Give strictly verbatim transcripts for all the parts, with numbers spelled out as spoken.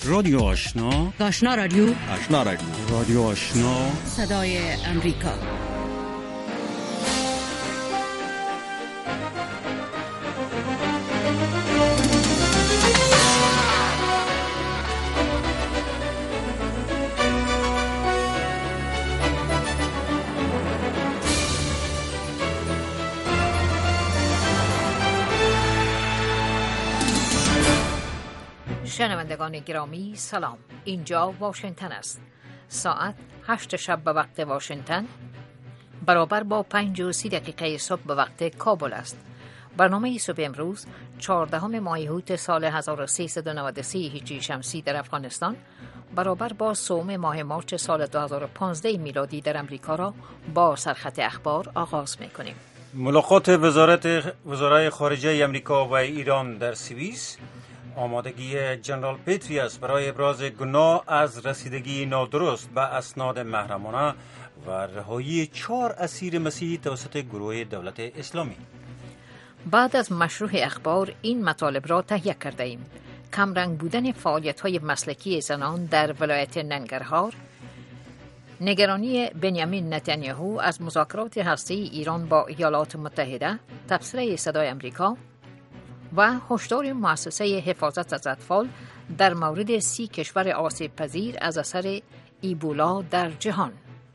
رادیو آشنا، آشنا رادیو، آشنا رادیو، رادیو آشنا، صدای امریکا. شنوندگان گرامی سلام، اینجا واشنگتن است. ساعت هشت شب به وقت واشنگتن برابر با پنج و سی دقیقه صبح به وقت کابل است. برنامه صبح امروز چهاردهم ماه اوت سال هزار و سیصد و نود و سه هجری شمسی در افغانستان برابر با سوم ماه مارس سال دو هزار و پانزده میلادی در امریکا را با سرخط اخبار آغاز می‌کنیم. ملاقات وزارت وزرای خارجه امریکا و ایران در سوئیس، آمادگی جنرال پتریاس برای ابراز گناه از رسیدگی نادرست به اسناد محرمانه و رهایی چهار اسیر مسیحی توسط گروه دولت اسلامی. بعد از مشروع اخبار این مطالب را تهیه کرده ایم: کمرنگ بودن فعالیت‌های مسلکی زنان در ولایت ننگرهار، نگرانی بنیامین نتانیاهو از مذاکرات هسته‌ای ایران با ایالات متحده، تبصره صدای امریکا و هشدار مؤسسه حفاظت از اطفال در مورد سی کشور آسیب پذیر از اثر ایبولا در جهان.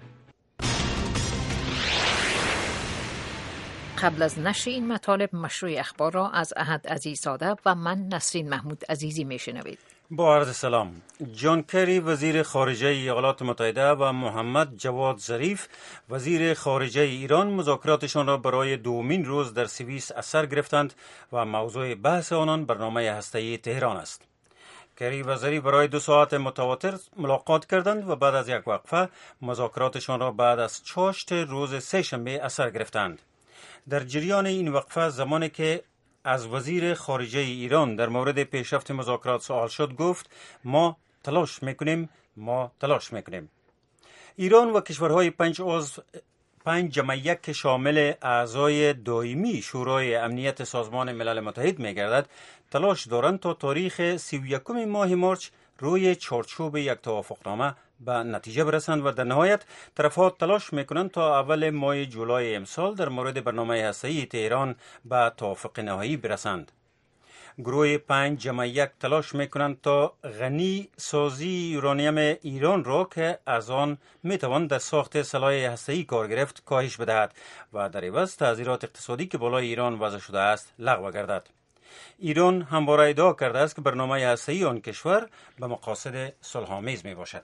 قبل از نشر این مطالب مشروع اخبار را از احد عزیززاده و من نسرین محمود عزیزی میشنوید. با عرض سلام. جان کری وزیر خارجه ایالات متحده و محمد جواد ظریف وزیر خارجه ایران مذاکراتشان را برای دومین روز در سوئیس از سر گرفتند و موضوع بحث آنان برنامه هسته‌ای تهران است. کری و ظریف برای دو ساعت متواتر ملاقات کردند و بعد از یک وقفه مذاکراتشان را بعد از چاشت روز سه شنبه از سر گرفتند. در جریان این وقفه زمانی که از وزیر خارجه ایران در مورد پیشرفت مذاکرات سوال شد، گفت ما تلاش میکنیم ما تلاش میکنیم. ایران و کشورهای پنج عضو پنج جمع یک که شامل اعضای دائمی شورای امنیت سازمان ملل متحد میگردد تلاش دارند تا تاریخ سی و یکم ماه مارس روی چارچوب یک توافقنامه به نتیجه برسند و در نهایت طرفها تلاش میکنند تا اول ماه جولای امسال در مورد برنامه هسته‌ای تهران به توافق نهایی برسند. گروه پنج جمع یک تلاش میکنند تا غنی سازی یورانیم ایران را که از آن میتوان در ساخت سلاح هسته‌ای کار گرفت کاهش بدهد و در عوض تعزیرات اقتصادی که بالای ایران وضع شده است لغو گردد. ایران همواره ادعا کرده است که برنامه هسته‌ای آن کشور به مقاصد صلح‌آمیز می باشد.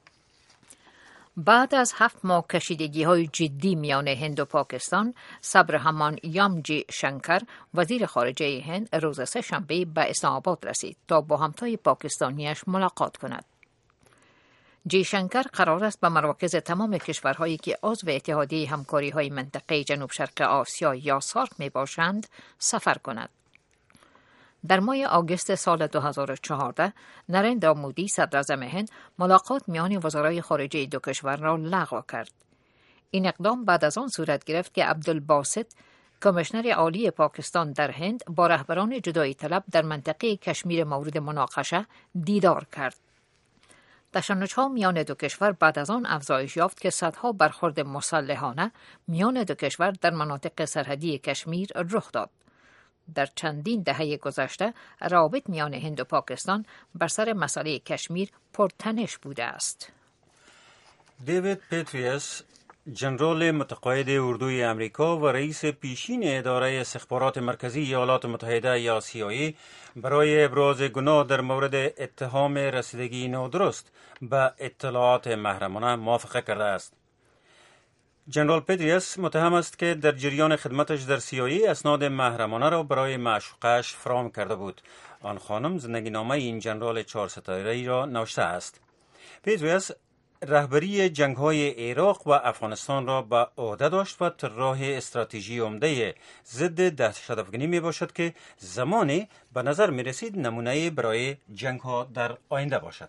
بعد از هفت ماه کشیدگی های جدی میان هند و پاکستان، سبرهمان یامجی شنکر وزیر خارجه هند روز سه شنبه به اسلام آباد رسید تا با همتای پاکستانیش ملاقات کند. جی شنکر قرار است به مراکز تمام کشورهایی که عضو اتحادیه همکاری های منطقه جنوب شرق آسیا یا سارک می باشند سفر کند. در ماه آگوست سال دو هزار و چهارده نریندرا مودی صدر اعظم هند ملاقات میان وزرای خارجه دو کشور را لغو کرد. این اقدام بعد از آن صورت گرفت که عبدالباسط کمیشنر عالی پاکستان در هند با رهبران جدایی طلب در منطقه کشمیر مورد مناقشه دیدار کرد. تشنج‌ها میان دو کشور بعد از آن افزایش یافت که صدها برخورد مسلحانه میان دو کشور در مناطق سرحدی کشمیر رخ داد. در چندین دهه گذشته روابط میان هند و پاکستان بر سر مسئله کشمیر پرتنش بوده است. دیوید پتریاس جنرال متقاعد اردوی امریکا و رئیس پیشین اداره استخبارات مرکزی ایالات متحده یا سی آی ای برای ابراز گناه در مورد اتهام رسیدگی نادرست به اطلاعات محرمانه موافقه کرده است. جنرال پتریاس متهم است که در جریان خدمتش در سی آی ای اسناد محرمانه را برای معشوقش فراهم کرده بود. آن خانم زندگی نامه این جنرال چهار ستاره‌ای را نوشته است. پتریاس رهبری جنگ‌های عراق و افغانستان را به عهده داشت و طراح استراتژی عمده ضد دهشت‌افکنی می باشد که زمانی به نظر می رسید نمونه برای جنگ‌ها در آینده باشد.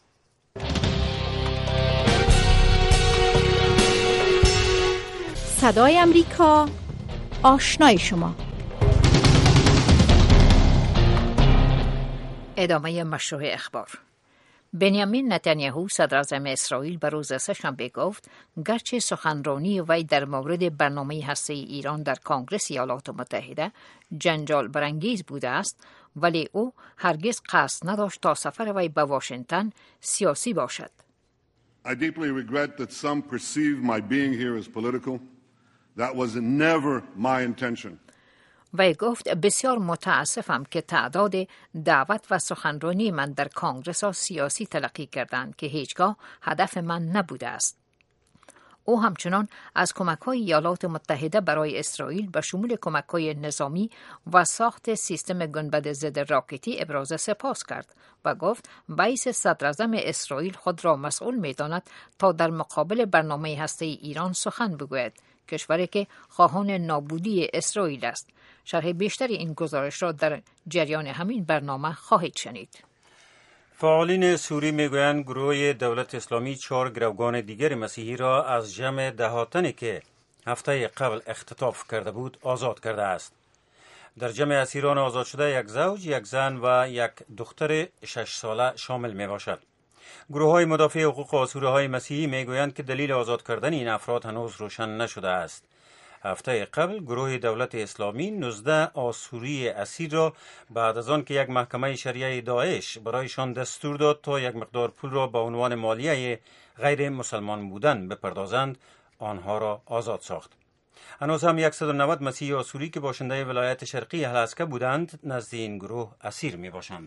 صدای امریکا، آشنای شما. ادامه مشروع اخبار. بنیامین نتانیاهو صدر اعظم اسرائیل به روز سه‌شنبه گفت گرچه سخنرانی وی در مورد برنامه هسته‌ای ایران در کنگره ایالات متحده جنجال برانگیز بوده است، ولی او هرگز قصد نداشت تا سفر وی به واشنگتن سیاسی باشد. I deeply regret that some perceive my being here as political. That was never my intention. وی گفت بسیار متاسفم که تعداد دعوت و سخنرانی من در کنگره سیاسی تلقی کردند که هیچگاه هدف من نبوده است. او همچنان از کمک‌های ایالات متحده برای اسرائیل به شمول کمک‌های نظامی و ساخت سیستم گنبد ضد راکتی ابراز سپاس کرد و گفت رئیس صدر اعظم اسرائیل خود را مسئول می‌داند تا در مقابل برنامه هسته‌ای ایران سخن بگوید، کشوری که خواهان نابودی اسرائیل است. شرح بیشتر این گزارش را در جریان همین برنامه خواهید شنید. فعالین سوری میگویند گروه دولت اسلامی چهار گروگان دیگر مسیحی را از جمع ده تنی که هفته قبل اختطاف کرده بود آزاد کرده است. در جمع اسیران آزاد شده یک زوج، یک زن و یک دختر شش ساله شامل می باشد. گروه های مدافع حقوق آسوری های مسیحی میگویند که دلیل آزاد کردن این افراد هنوز روشن نشده است. هفته قبل گروه دولت اسلامی نوزده آسوری اسیر را بعد از آن که یک محکمه شریعه داعش برایشان دستور داد تا یک مقدار پول را به عنوان مالیه غیر مسلمان بودن بپردازند، آنها را آزاد ساخت. هنوز هم صد و نود مسیحی آسوری که باشنده ولایت شرقی الاسکا بودند نزد این گروه اسیر می باشند.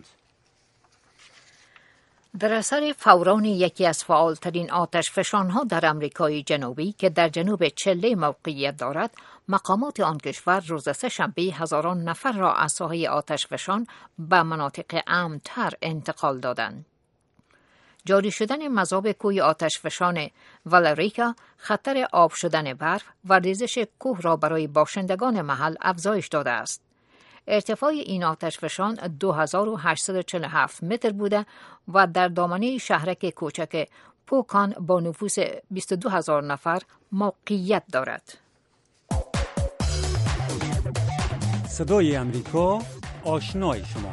در اثر فوران یکی از فعالترین آتش فشانها در امریکای جنوبی که در جنوب چله موقعیت دارد، مقامات آن کشور روز سه‌شنبه هزاران نفر را از ساحه آتش فشان به مناطق امن‌تر انتقال دادند. جاری شدن مذاب کوه آتش فشان والریکا خطر آب شدن برف و ریزش کوه را برای باشندگان محل افزایش داده است. ارتفاع این آتش فشان دو هزار و هشتصد و چهل و هفت متر بوده و در دامنه شهرک کوچک پوکان با نفوس بیست و دو هزار نفر موقعیت دارد. صدای امریکا، آشنای شما.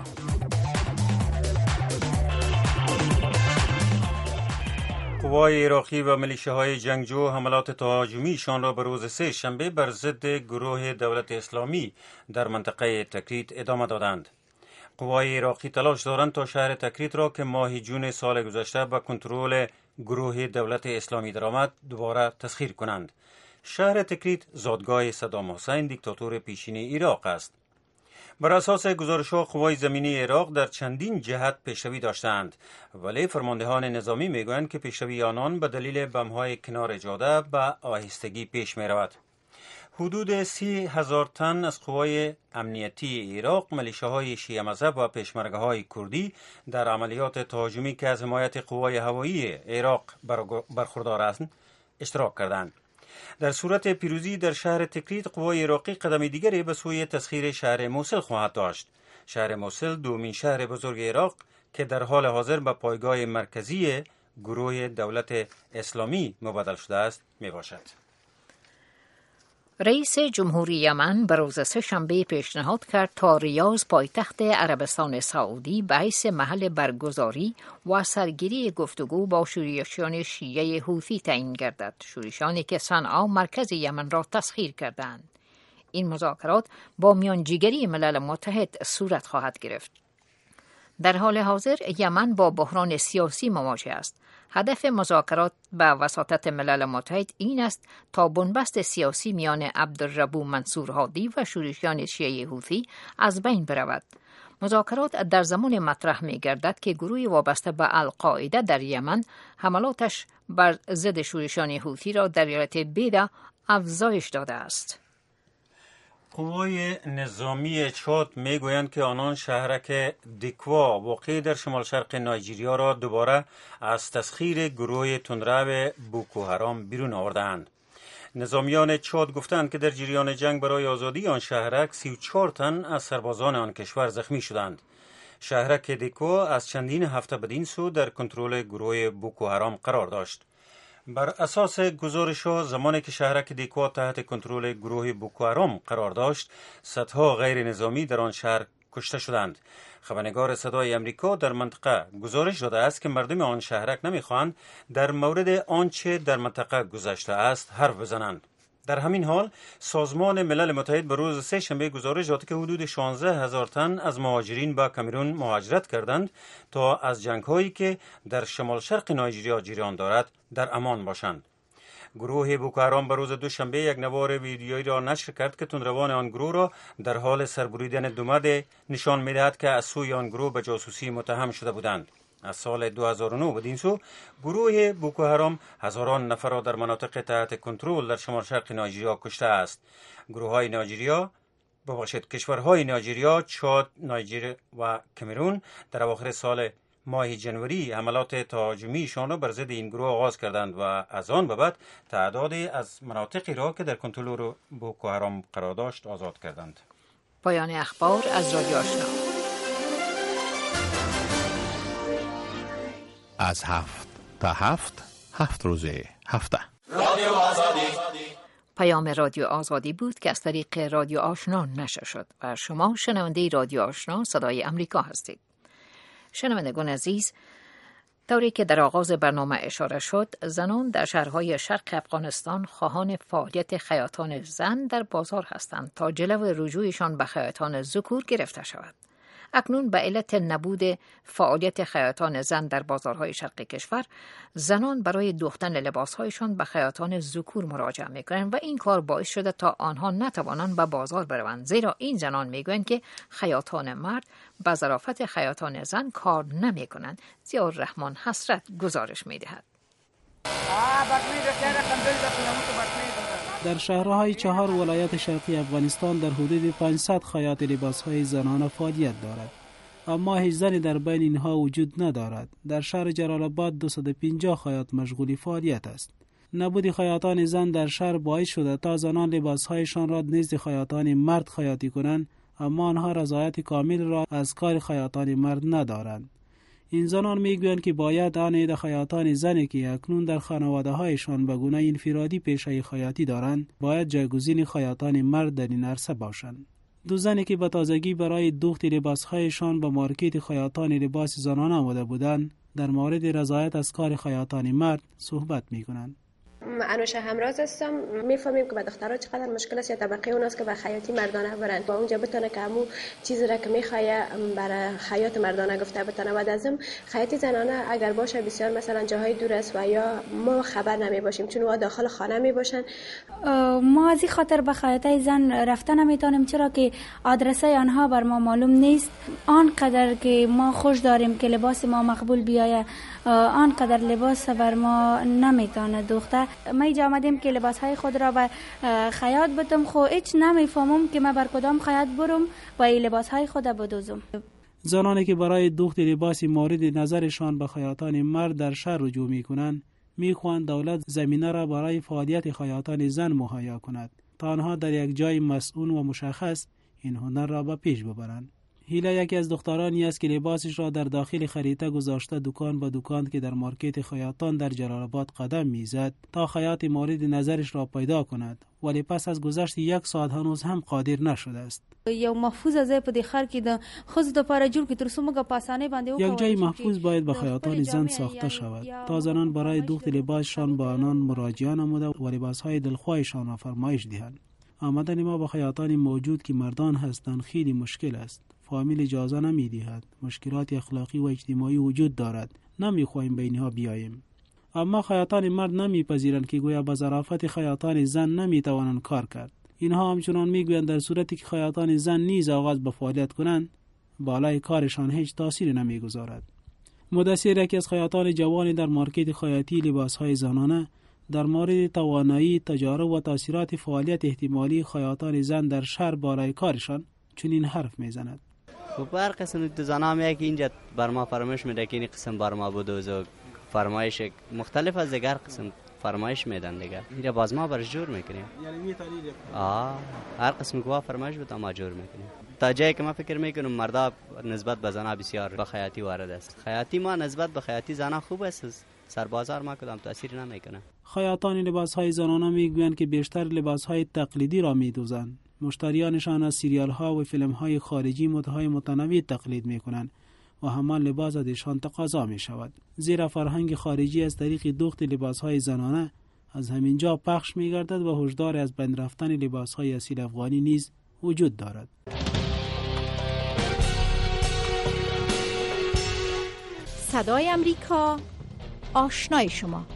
قوای عراقی و میلیشیاهای جنگجو حملات تهاجمیشان را به روز سه شنبه بر ضد گروه دولت اسلامی در منطقه تکریت ادامه دادند. قوای عراقی تلاش دارند تا شهر تکریت را که ماه جون سال گذشته به کنترل گروه دولت اسلامی درآمد دوباره تسخیر کنند. شهر تکریت زادگاه صدام حسین دیکتاتور پیشین عراق است. بر اساس گزارش‌ها قوای زمینی عراق در چندین جهت پیشروی داشتند، ولی فرماندهان نظامی میگویند که پیشروی آنان به دلیل بم‌های کنار جاده به آهستگی پیش می‌رود. حدود سی هزار تن از قوای امنیتی عراق، ملیشه‌های شیعه مذهب و پشمرگه‌های کردی در عملیات تهاجمی که از حمایت قوای هوایی عراق برخوردار هستند اشتراک کردند. در صورت پیروزی در شهر تکریت، قوای عراقی قدم دیگری به سوی تسخیر شهر موصل خواهد داشت. شهر موصل دومین شهر بزرگ عراق که در حال حاضر به پایگاه مرکزی گروه دولت اسلامی مبادل شده است می باشد. رئیس جمهوری یمن به روز سه‌شنبه پیشنهاد کرد تا ریاض پایتخت عربستان سعودی به حیث محل برگزاری و سرگیری گفتگو با شورشیان شیعه حوثی تعیین گردد، شورشیانی که صنعا مرکز یمن را تسخیر کردند. این مذاکرات با میانجیگری ملل متحد صورت خواهد گرفت. در حال حاضر یمن با بحران سیاسی مواجه است. هدف مذاکرات به وساطت ملل متحد این است تا بنبست سیاسی میان عبدالربو منصور هادی و شورشیان شیعه حوثی از بین برود. مذاکرات در زمان مطرح می گردد که گروهی وابسته به القاعده در یمن حملاتش بر ضد شورشیان حوثی را در ایالت بیدا افزایش داده است. قوای نظامی چاد میگویند که آنان شهرک دیکوا واقع در شمال شرق نایجیریا را دوباره از تسخیر گروه تندرو بوکو حرام بیرون آوردند. نظامیان چاد گفتند که در جریان جنگ برای آزادی آن شهرک سی و چهار تن از سربازان آن کشور زخمی شدند. شهرک دیکوا از چندین هفته بدین سو در کنترل گروه بوکو حرام قرار داشت. بر اساس گزارش‌ها زمانی که شهرک دیکوا تحت کنترل گروه بوکو حرام قرار داشت، صدها غیر نظامی در آن شهر کشته شدند. خبرنگار صدای امریکا در منطقه گزارش داده است که مردم آن شهرک نمیخواهند در مورد آنچه در منطقه گذشته است حرف بزنند. در همین حال سازمان ملل متحد به روز سه شنبه گزارش داد که حدود شانزده هزار تن از مهاجرین به کامرون مهاجرت کردند تا از جنگ‌هایی که در شمال شرق نایجریا جریان دارد در امان باشند. گروه بوکو حرام به روز دوشنبه یک نوار ویدیویی را نشر کرد که تندروان آن گروه را در حال سربریدن دو مرد نشان می‌دهد که از سوی آن گروه به جاسوسی متهم شده بودند. از سال دو هزار و نه بدین سو گروه بوکو حرام هزاران نفر را در مناطق تحت کنترل در شمال شرق نایجریا کشته است. گروه‌های نایجریا ببخشید کشورهای نایجریا، چاد، نایجر و کامرون در اواخر سال ماه جنوری حملات تهاجمیشان را بر ضد این گروه آغاز کردند و از آن به بعد تعدادی از مناطقی را که در کنترل بوکو حرام قرار داشت آزاد کردند. پایان اخبار از رادیو آشنا. از هفت تا هفت هفت روزه هفته رادیو آزادی. پیام رادیو آزادی بود که از طریق رادیو آشنا نشر شد و شما شنونده رادیو آشنا صدای امریکا هستید. شنوندگان عزیز، طوری که در آغاز برنامه اشاره شد، زنان در شهرهای شرق افغانستان خواهان فعالیت خیاطان زن در بازار هستند تا جلو رجوعشان به خیاطان ذکور گرفته شود. اکنون به علت نبود فعالیت خیاطان زن در بازارهای شرق کشور، زنان برای دوختن لباسهایشان به خیاطان ذکور مراجعه میکنند و این کار باعث شده تا آنها نتوانند به بازار بروند، زیرا این زنان میگویند که خیاطان مرد به ظرافت خیاطان زن کار نمیکنند. ضیاءالرحمن حسرت گزارش میدهد. در شهرهای چهار ولایت شرقی افغانستان در حدود پانصد خیاط لباسهای زنانه فعالیت دارد، اما هیچ زنی در بین اینها وجود ندارد. در شهر جلال آباد دویست و پنجاه خیاط مشغول فعالیت است. نبود خیاطان زن در شهر باعث شده تا زنان لباسهایشان را نزد خیاطان مرد خیاطی کنند، اما آنها رضایت کامل را از کار خیاطان مرد ندارند. این زنان میگویند که باید آن عده خیاطان زنی که اکنون در خانواده هایشان به گونه انفرادی پیشه خیاطی دارند باید جایگزین خیاطان مرد در این عرصه باشند. دو زنی که به تازگی برای دوخت لباسهایشان به مارکت خیاطان لباس زنانه آمده بودند در مورد رضایت از کار خیاطان مرد صحبت میکنند. انوشه همراز هستم. میفهمیم که به دخترها چقدر مشکل است یا طبقه اوناست که به خیاطی مردانه برند با اونجا بتونه که همون چیزی را که میخواه برای خیاط مردانه گفته بتونه. بعد از این خیاطی زنانه اگر باشه بسیار مثلا جاهای دور است و یا ما خبر نمی باشیم چون وا داخل خانه می باشن. ما از این خاطر به خیاطی زن رفتن نمیتونیم چرا که آدرسه آنها بر ما معلوم نیست. آنقدر که ما خوش داریم که لباس ما مقبول بیاید آنقدر لباس بر ما نمیتونه دوخته. ما اینجا آمدیم که لباس های خود را به خیاط بدم، خو هیچ نمیفهمم که ما بر کدام خیاط برم و این لباس های خود بدوزم. زنانی که برای دوخت لباس مورد نظرشان به خیاطان مرد در شهر رجوع میکنند میخواهند دولت زمینه را برای فعالیت خیاطان زن مهیا کند تا آنها در یک جای مسئول و مشخص این هنر را به پیش ببرند. هیلا یکی از دخترانی است که لباسش را در داخل خریطه گذاشته دکان به دکان که در مارکت خیاطان در جلال آباد قدم میزد تا خیاط مورد نظرش را پیدا کند، ولی پس از گذشت یک ساعت هنوز هم قادر نشده است. یو محفوظ از په دې خر کې د خود د پاره جوړ کې تر څومره پاسانه باندې یک جای محفوظ باید به خیاطان زن ساخته شود تا زنان برای دوخت لباسشان به آنان مراجعه نموده و لباسهای دلخواهشان را فرمایش دهند. آمدن ما به خیاطان موجود که مردان هستند خیلی مشکل است. فامیل اجازه نمیدهد. مشکلات اخلاقی و اجتماعی وجود دارد. نمیخواهیم به اینها بیاییم. اما خیاطان مرد نمیپذیرند که گویا به ظرافت خیاطان زن نمیتوانند کار کرد. اینها همچنان میگویند در صورتی که خیاطان زن نیز آغاز به فعالیت کنند بالای کارشان هیچ تأثیری نمیگذارد. مدثر یکی از خیاطان جوانی در مارکت خیاطی لباسهای زنانه در مورد توانایی، تجارب و تأثیرات فعالیت احتمالی خیاطان زن در شهر بالای کارشان چنین حرف میزند. و هر قسم زنان میگه که اینجا بر ما فرمایش میده که این قسم بر ما بدوزو فرمایش مختلف از دیگر قسم فرمایش میدن دیگه. اینجا باز ما برش جور میکنیم. یعنی میتونید آه هر قسم که فرمایش بده ما جور میکنیم. تا جایی که ما فکر میکنم مردا نسبت به زنا بسیار به خیاطی وارد است. خیاطی ما نسبت به خیاطی زنا خوب است. سربازار ما کدام تأثیر نمیکنه. خیاطان لباسهای زنانه میگویند که بیشتر لباسهای تقلیدی را میدوزند، مشتریانشان از سریال ها و فیلم های خارجی مدهای متنوع تقلید می کنند و همان لباس از ایشان تقاضا می شود. زیرا فرهنگ خارجی از طریق دوخت لباس های زنانه از همین جا پخش می گردد و هشدار از بین رفتن لباس های اصیل افغانی نیز وجود دارد. صدای امریکا، آشنای شما.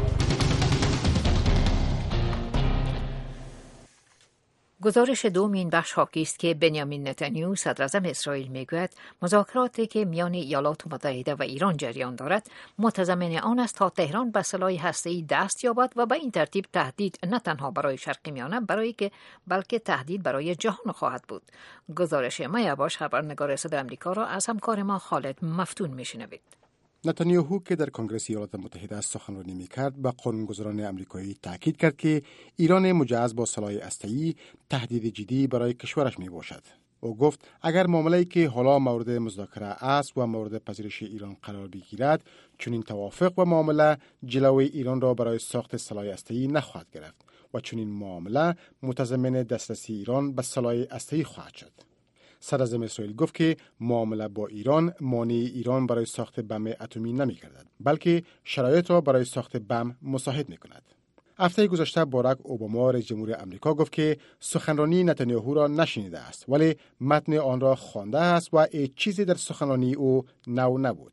گزارش دوم این بخش حاکی است که بنیامین نتانیاهو صدر اعظم اسرائیل میگوید مذاکراتی که میان ایالات متحده و ایران جریان دارد متضمن آن است تا تهران به سلاح هسته‌ای دست یابد و به این ترتیب تهدید نه تنها برای شرق میانه برای که بلکه تهدید برای جهان خواهد بود. گزارش مایا باش خبرنگار صدای آمریکا را از همکار ما خالد مفتون میشنوید. نتانیاهو که در کنگره ایالات متحده سخنرانی می‌کرد به قانونگذاران آمریکایی تاکید کرد که ایران مجهز با سلاح هسته‌ای تهدید جدی برای کشورش میباشد. او گفت اگر معامله‌ای که حالا مورد مذاکره است و مورد پذیرش ایران قرار بگیرد، چنین توافق و معامله جلوی ایران را برای ساخت سلاح هسته‌ای نخواهد گرفت و چنین معامله متضمن دسترسی ایران به سلاح هسته‌ای خواهد شد. صدراعظم اسرائیل گفت که معامله با ایران مانع ایران برای ساخت بم اتمی نمی‌گردد، بلکه شرایط را برای ساخت بم مساعد می‌کند. هفته گذشته باراک اوباما رئیس جمهور آمریکا گفت که سخنرانی نتانیاهو را نشنیده است، ولی متن آن را خوانده است و هیچ چیزی در سخنرانی او نو نبود.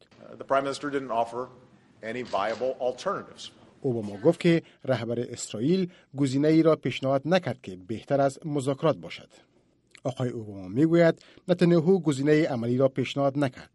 اوباما گفت که رهبر اسرائیل گزینه‌ای را پیشنهاد نکرد که بهتر از مذاکرات باشد. آقای اوباما میگوید نتانیاهو گزینه عملی را پیشنهاد نکرد.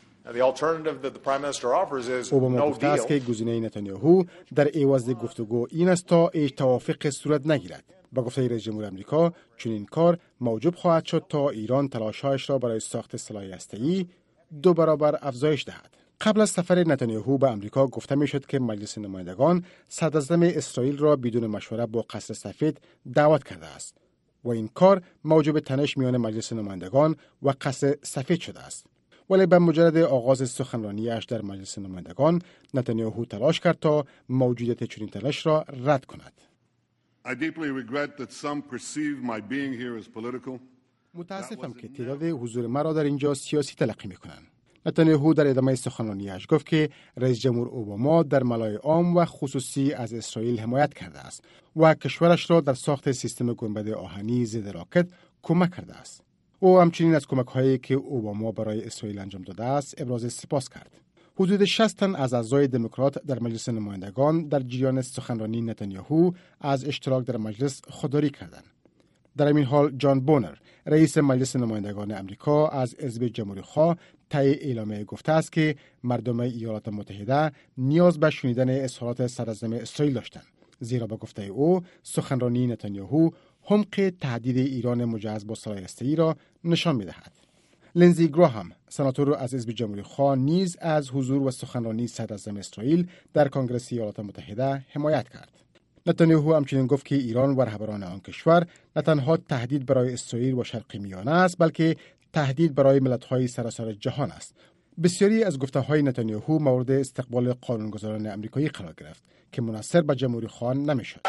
اوباما گفته است که گزینه نتانیاهو در عوض گفتگو این است تا هیچ توافق صورت نگیرد. با گفته رئیس جمهور آمریکا چنین کار موجب خواهد شد تا ایران تلاش‌هایش را برای ساخت سلاح هسته‌ای دو برابر افزایش دهد. قبل از سفر نتانیاهو به آمریکا گفته میشد که مجلس نمایندگان صدراعظم اسرائیل را بدون مشوره با قصر سفید دعوت کرده است و این کار موجب تنش میان مجلس نمایندگان و قصر سفید شده است. ولی به مجرد آغاز سخنرانیش در مجلس نمایندگان نتانیاهو تلاش کرد تا موجودیت چنین تنش را رد کند. I deeply regret that some perceive my being here as political. متاسفم که تعداد حضور مرا در اینجا سیاسی تلقی میکنند. نتانیاهو در ادامه سخنرانیش گفت که رئیس جمهور اوباما در ملای عام و خصوصی از اسرائیل حمایت کرده است و کشورش را در ساخت سیستم گنبد آهنی ضد راکت کمک کرده است. او همچنین از کمک‌هایی که اوباما برای اسرائیل انجام داده است ابراز سپاس کرد. حدود شصت تن از اعضای دموکرات در مجلس نمایندگان در جریان سخنرانی نتانیاهو از اشتراک در مجلس خودداری کردند. در این حال جان بونر رئیس مجلس نمایندگان آمریکا از حزب جمهوری‌خواه طی اعلامیه گفته است که مردم ایالات متحده نیاز به شنیدن اظهارات صدراعظم اسرائیل داشتند، زیرا به گفته او سخنرانی نتانیاهو عمق تهدید ایران مجهز با سلاح هسته‌ای را نشان می‌دهد. لینزی گراهام سناتور از حزب جمهوری‌خواه نیز از حضور و سخنرانی صدراعظم اسرائیل در کنگره ایالات متحده حمایت کرد. نتانیاهو همچنین گفت که ایران و رهبران آن کشور نه تنها تهدید برای اسرائیل و شرق میانه است، بلکه تهدید برای ملت‌های سراسر جهان است. بسیاری از گفته‌های نتانیاهو مورد استقبال قانونگذاران آمریکایی قرار گرفت که منحصر به جمهوری‌خواهان نمی‌شد.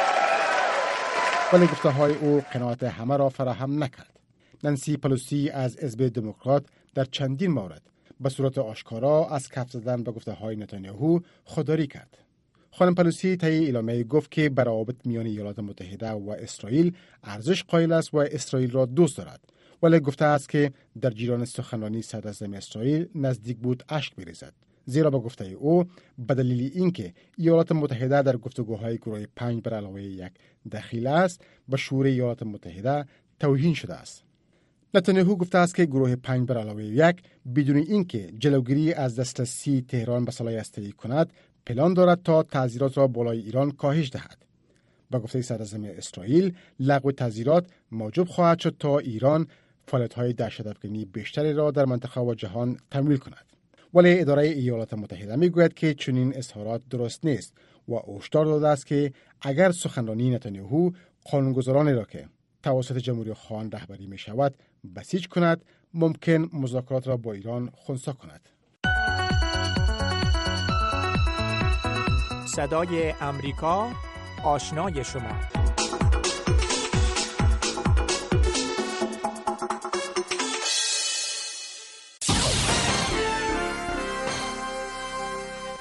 ولی گفته‌های او قناعت همه را فراهم نکرد. نانسی پلوسی از حزب دموکرات در چندین مورد به صورت آشکارا از کف زدن به گفته‌های نتانیاهو خودداری کرد. خانم پلوسی طی اعلامیه گفت که روابط میان ایالات متحده و اسرائیل ارزش قائل است و اسرائیل را دوست دارد، ولی گفته است که در جریان سخنرانی صدراعظم اسرائیل نزدیک بود اشک بریزد، زیرا به گفته او به دلیل اینکه ایالات متحده در گفتگوهای گروه پنج بر علاوه یک دخیل است به شورای ایالات متحده توهین شده است. نتانیاهو گفته است که گروه پنج بر علاوه یک بدون اینکه جلوگیری از دسترسی تهران به سلاح هسته‌ای کند پلان دارد تا تعزیرات را بالای ایران کاهش دهد. با گفته صدراعظم اسرائیل لغو تعزیرات موجب خواهد شد تا ایران فعالیت‌های دهشت‌افکنی بیشتری را در منطقه و جهان تمویل کند. ولی اداره ایالات متحده میگوید که چنین اظهارات درست نیست و هشدار داده است که اگر سخنرانی نتانیاهو قانونگذارانی را که توسط جمهوری‌خواهان رهبری می شود بسیج کند، ممکن مذاکرات را با ایران خنثی کند. صدای امریکا، آشنای شما.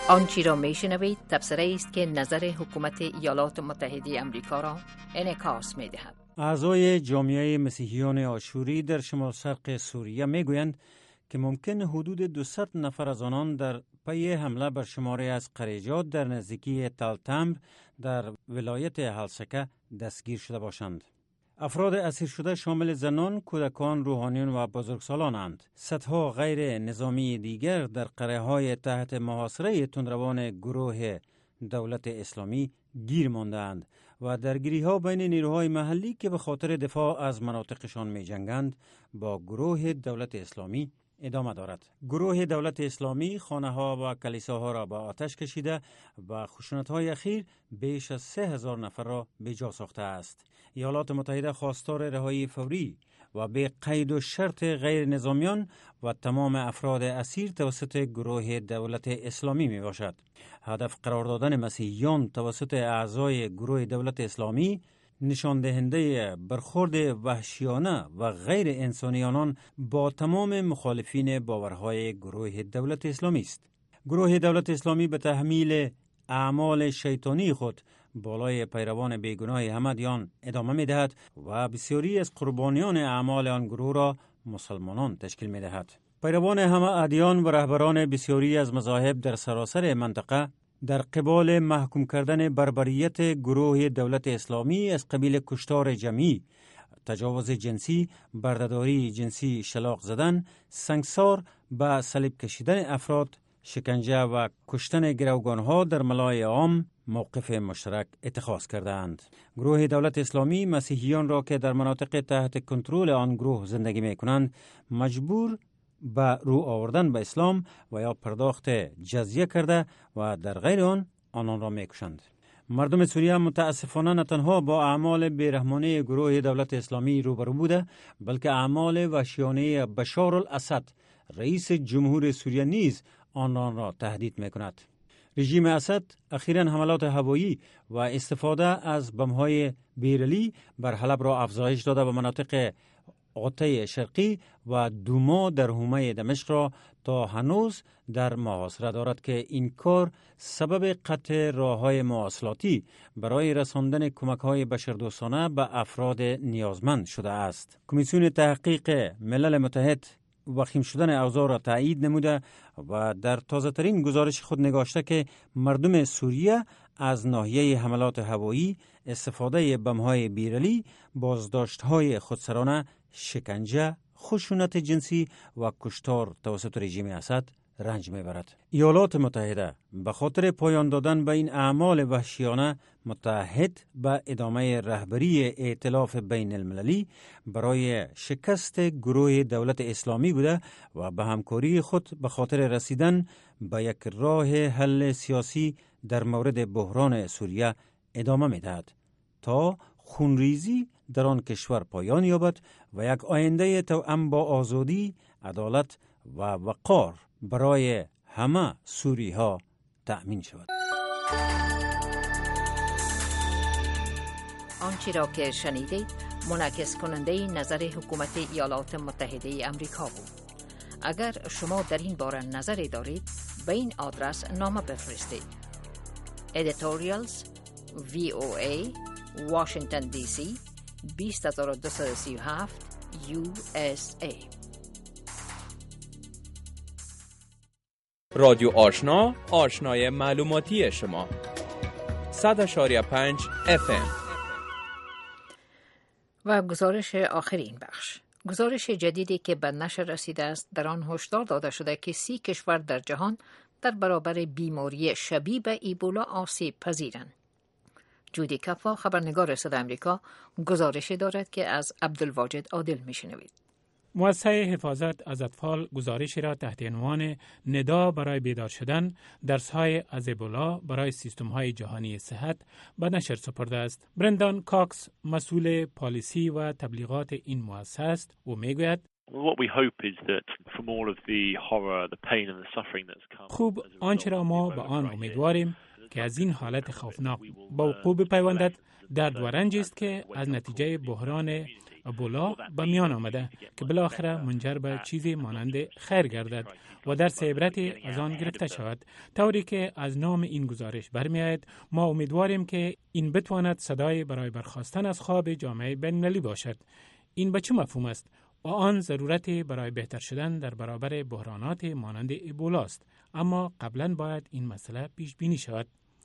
آنچه را میشنوید تبصره است که نظر حکومت ایالات متحده آمریکا را انعکاس می‌دهد. اعضای جامعه مسیحیان آشوری در شمال شرق سوریه میگویند که ممکن حدود دویست نفر از آنان در پی حمله بر شماره از قریجات در نزدیکی تلتمر در ولایت هلسکه دستگیر شده باشند. افراد اسیر شده شامل زنان، کودکان، روحانیون و بزرگسالانند. صدها غیر نظامی دیگر در قلعه‌های تحت محاصره تندروان گروه دولت اسلامی گیر مانده‌اند و درگیری‌ها بین نیروهای محلی که به خاطر دفاع از مناطقشان می‌جنگند با گروه دولت اسلامی ادامه دارد. گروه دولت اسلامی خانه‌ها و کلیساها را به آتش کشیده و خشونت‌های اخیر بیش از سه هزار نفر را بی‌جا ساخته است. ایالات متحده خواستار رهایی فوری و به قید و شرط غیر نظامیان و تمام افراد اسیر توسط گروه دولت اسلامی می باشد. هدف قرار دادن مسیحیان توسط اعضای گروه دولت اسلامی نشان دهنده برخورد وحشیانه و غیر انسانی آنان با تمام مخالفین باورهای گروه دولت اسلامی است. گروه دولت اسلامی به تحمیل اعمال شیطانی خود بالای پیروان بیگناه همدیان ادامه می دهد و بسیاری از قربانیان اعمال آن گروه را مسلمانان تشکیل می دهد. پیروان همه ادیان و رهبران بسیاری از مذاهب در سراسر منطقه در قبال محکوم کردن بربریت گروه دولت اسلامی از قبیل کشتار جمعی، تجاوز جنسی، بردهداری جنسی شلاق زدن، سنگسار به صلیب کشیدن افراد، شکنجه و کشتن گروگانها در ملای عام موقف مشترک اتخاذ کردند. گروه دولت اسلامی مسیحیان را که در مناطق تحت کنترل آن گروه زندگی می کنند مجبور به رو آوردن به اسلام و یا پرداخت جزیه کرده و در غیر آن آنان را می کشند. مردم سوریه متاسفانه نه تنها با اعمال بیرحمانه گروه دولت اسلامی روبرو بوده، بلکه اعمال وحشیانه بشار الاسد رئیس جمهور سوریه نیز آنان را تهدید می کند. رژیم اسد اخیراً حملات هوایی و استفاده از بم‌های بیرلی بر حلب را افزایش داده و مناطق عطیه شرقی و دوما در حومه دمشق را تا هنوز در محاصره دارد که این کار سبب قطع راه‌های مواصلاتی برای رساندن کمک‌های بشردوستانه به افراد نیازمند شده است. کمیسیون تحقیق ملل متحد وخیم شدن اوضاع را تایید نموده و در تازه ترین گزارش خود نگاشته که مردم سوریه از ناحیه حملات هوایی، استفاده بم‌های بیرلی، بازداشت‌های خودسرانه، شکنجه، خشونت جنسی و کشتار توسط رژیم اسد رنج میبرد. ایالات متحده به خاطر پایان دادن به این اعمال وحشیانه متحد به ادامه رهبری ائتلاف بین المللی برای شکست گروه دولت اسلامی بوده و به همکاری خود به خاطر رسیدن به یک راه حل سیاسی در مورد بحران سوریه ادامه میدهد تا خونریزی در آن کشور پایان یابد و یک آینده توأم با آزادی، عدالت و وقار برای همه سوری ها تأمین شود. آنچه را که شنیدید منعکس کننده نظر حکومت ایالات متحده آمریکا بود. اگر شما در این باره نظری دارید به این آدرس نامه بفرستید. editorials وی او ای Washington دی سی بیست هزار و دویست و سی و هفت یو اس ای. رادیو آشنا، آشنای معلوماتی شما. صد و پنج اف ام. و گزارش آخرین بخش. گزارش جدیدی که به نشر رسیده است در آن هشدار داده شده که سی کشور در جهان در برابر بیماری شبیه به ایبولا آسیب پذیرند. جودی کفا خبرنگار صدای آمریکا گزارشی دارد که از عبدالواجد عادل میشنوید. مؤسسه حفاظت از اطفال گزارشی را تحت عنوان ندا برای بیدار شدن درس‌های از ایبولا برای سیستم‌های جهانی صحت به نشر سپرده است. برندان کاکس مسئول پالیسی و تبلیغات این مؤسسه است و میگوید خوب آنچه را ما به آن امیدواریم که از این حالت خوفناک با وقوع بپیوندد درد و رنجی است که از نتیجه بحران ابولا به میان آمده که بالاخره منجر به چیزی مانند خیر گردد و درس عبرتی از آن گرفته شود. طوری که از نام این گزارش برمیآید ما امیدواریم که این بتواند صدای برای برخاستن از خواب جامعه بین‌المللی باشد. این به چه مفهوم است؟ و آن ضرورتی برای بهتر شدن در برابر بحرانات مانند ابولا است. اما قبلا باید این مسئله پیش بینی شود.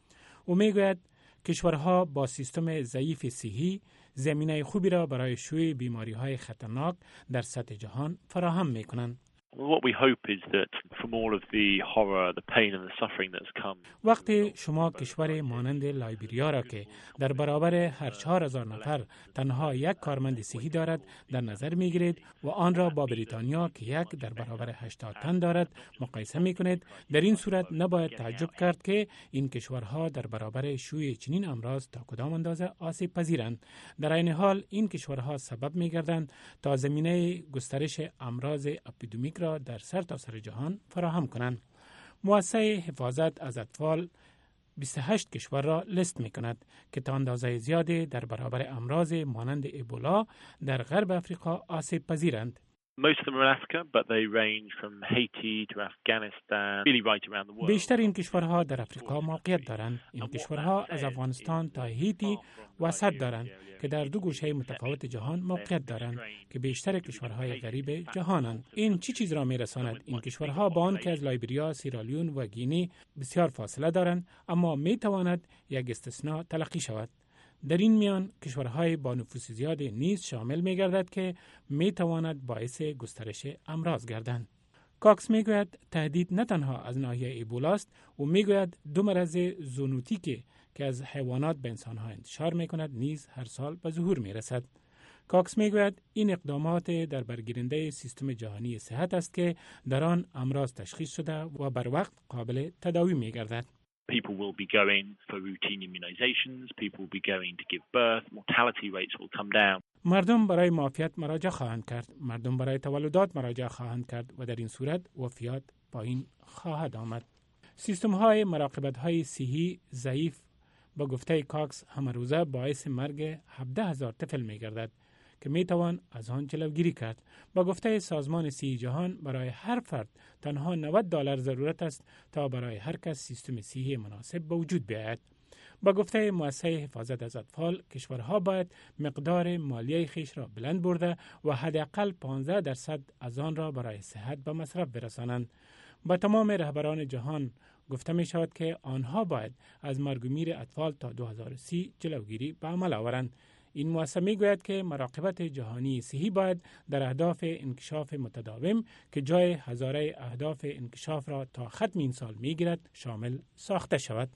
او میگوید کشورها با سیستم ضعیف صحی زمینه خوبی را برای شیوع بیماری‌های خطرناک در سطح جهان فراهم می‌کنند. What we hope is that from all of the horror, the pain and the suffering that's come. وقتی شما کشور مانند لایبریا را که در برابر هر چهار هزار نفر تنها یک کارمند صحی دارد در نظر میگیرید و آن را با بریتانیا که یک در برابر هشتاد تن دارد مقایسه میکنید، در این صورت نباید تعجب کرد که این کشورها در برابر شیوع چنین امراض تا کدام اندازه آسیب پذیرند. در این حال این کشورها سبب میگردند تا زمینه گسترش امراض اپیدمیک را در سرتاسر جهان فراهم کنند. مؤسسه حفاظت از اطفال بیست و هشت کشور را لیست می کند که تا اندازه زیادی در برابر امراض مانند ابولا در غرب افریقا آسیب پذیرند. Most of them are in Africa, but they range from Haiti to Afghanistan, really right around the world. بیشتر این کشورها در افریقا موقعیت دارند. این کشورها از افغانستان تا هیتی وسط دارند که در دو گوشه متفاوت جهان موقعیت دارند که بیشتر کشورهای غریب جهانند. این چی چیز را میرساند؟ این کشورها با آن که از لایبریا، سیرالیون و گینی بسیار فاصله دارند، اما می تواند یک استثناء تلقی شود. در این میان کشورهای با نفوس زیاد نیز شامل می گردد که می تواند باعث گسترش امراض گردند. کاکس می گوید تهدید نه تنها از ناحیه ابولا است و می گوید دو مرض زونوتیکی که از حیوانات به انسانها انتشار می کند نیز هر سال به ظهور می رسد. کاکس می گوید این اقدامات در برگیرنده سیستم جهانی صحت است که در آن امراض تشخیص شده و بر وقت قابل تداوی می گردد. People will be going for routine immunizations, people will be going to give birth, mortality rates will come down. مردم برای معافیت مراجعه خواهند کرد، مردم برای تولدات مراجعه خواهند کرد و در این صورت وفیات پایین خواهد آمد. سیستم های مراقبت های صحی ضعیف با گفته کاکس همه روزه باعث مرگ هفده هزار طفل می گردد که می توان از آن جلوگیری کرد. با گفته سازمان صحی جهان برای هر فرد تنها نود دلار ضرورت است تا برای هر کس سیستم صحی مناسب به وجود بیاید. با گفته مؤسسه حفاظت از اطفال کشورها باید مقدار مالیه خیش را بلند برده و حداقل پانزده درصد از آن را برای صحت به مصرف برسانند. با تمام رهبران جهان گفته می شود که آنها باید از مرگ و میر اطفال تا دو هزار و سی جلوگیری به عمل آورند. این مؤسسه می گوید که مراقبت جهانی صحی باید در اهداف انکشاف متداوم که جای هزاره اهداف انکشاف را تا ختم این سال می گیرد شامل ساخته شود.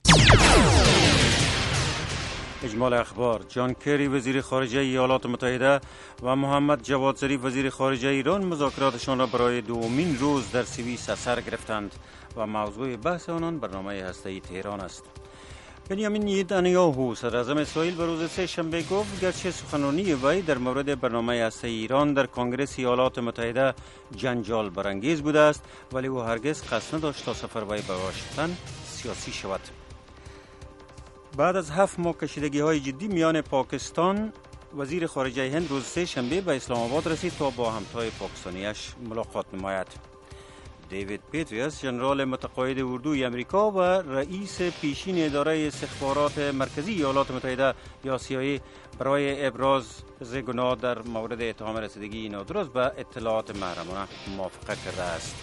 اجمال اخبار: جان کری وزیر خارجه ایالات متحده و محمد جواد ظریف وزیر خارجه ایران مذاکراتشان را برای دومین روز در سوئیس سر گرفتند و موضوع بحث آنان برنامه هسته‌ای تهران است. بنیامین نتانیاهو صدر اعظم اسرائیل به روز سه شنبه گفت گرچه سخنرانی وی در مورد برنامه هسته‌ای ایران در کنگره ایالات متحده جنجال برانگیز بوده است، ولی او هرگز قصد نداشت تا سفر وی به واشنگتن سیاسی شود. بعد از هفت ماه کشیدگی‌های جدی میان پاکستان، وزیر خارجه هند روز سه شنبه به اسلام آباد رسید تا با همتای پاکستانیش ملاقات نماید. دیوید پیتریاس، ژنرال متقاعد اردوی امریکا و رئیس پیشین اداره استخبارات مرکزی ایالات متحده یا سی آی ای، برای ابراز گناه در مورد اتهام رسیدگی نادرست به اطلاعات محرمانه موافقت کرده است.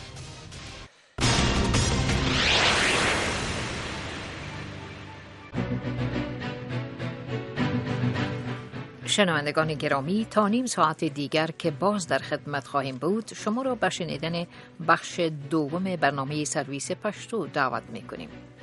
شنوندگان گرامی، تا نیم ساعت دیگر که باز در خدمت خواهیم بود شما را به شنیدن بخش دوم برنامه سرویس پشتو دعوت می‌کنیم.